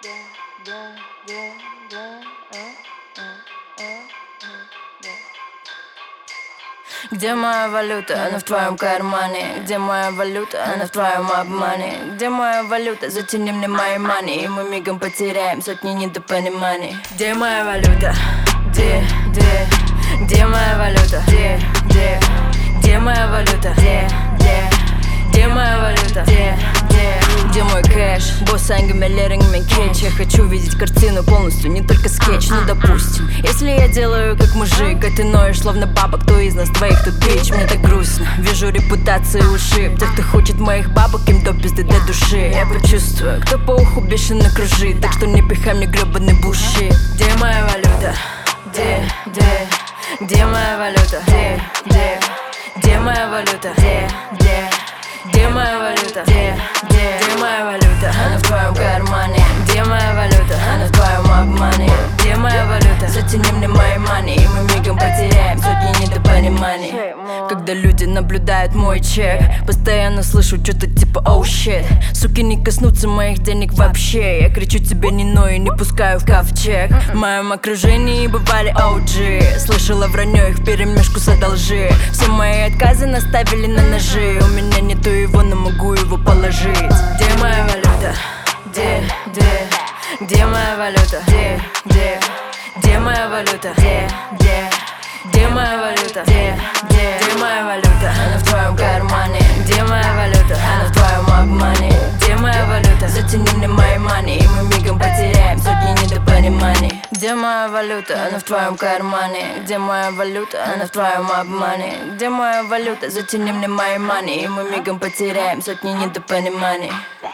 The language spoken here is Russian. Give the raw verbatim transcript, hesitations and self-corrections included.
Где моя валюта? Она в твоем кармане. Где моя валюта? Она в твоем обмане. Где моя валюта? Затяни мне мои мани, и мы мигом потеряем сотни недопониманий. Где моя валюта? Где, где, где моя валюта? Где, где, где моя валюта? Где, где, где моя валюта? Где, где, где мой кэш? Босс ангелеринг кетч. Я хочу видеть картину полностью, не только скетч. Ну допустим, если я делаю как мужик, а ты ноешь словно баба, кто из нас двоих тут бич? Мне так грустно, вижу репутации ушиб тех, кто хочет моих бабок, им до пизды для души. Я почувствую, кто по уху бешено кружит, так что не пихай мне гребаный буши. Где моя валюта? Где, где, где моя валюта? Где, где, где моя валюта? Где, где, где моя валюта? Где, где, где моя валюта? Она в твоем кармане. Где моя валюта? Она в твоем обмане. Где моя валюта? Затяни мне мои мани, и мы мигом потеряем сотни недопониманий. Когда люди наблюдают мой чек, постоянно слышу что-то типа оу щит. Суки не коснутся моих денег вообще. Я кричу тебе не ной и не пускаю в ковчег. В моем окружении бывали оу джи. Слышала вранье их вперемешку с одолжи. Все мои отказы наставили на ножи. У меня нету его, но могу его положить. Где моя валюта? Где, где, где моя валюта? Где, где, где моя валюта? Где, где, где моя валюта? Где, где, где моя валюта? Она в твоем кармане. Где моя валюта? Она в твоем обмане. Где моя валюта? Затяни мне мои мани, и мы мигом потеряем сотни недопониманий. Где моя валюта? Она в твоем кармане. Где моя валюта? Она в твоем обмане. Где моя валюта? Затяни мне мои мани, и мы мигом потеряем сотни недопониманий.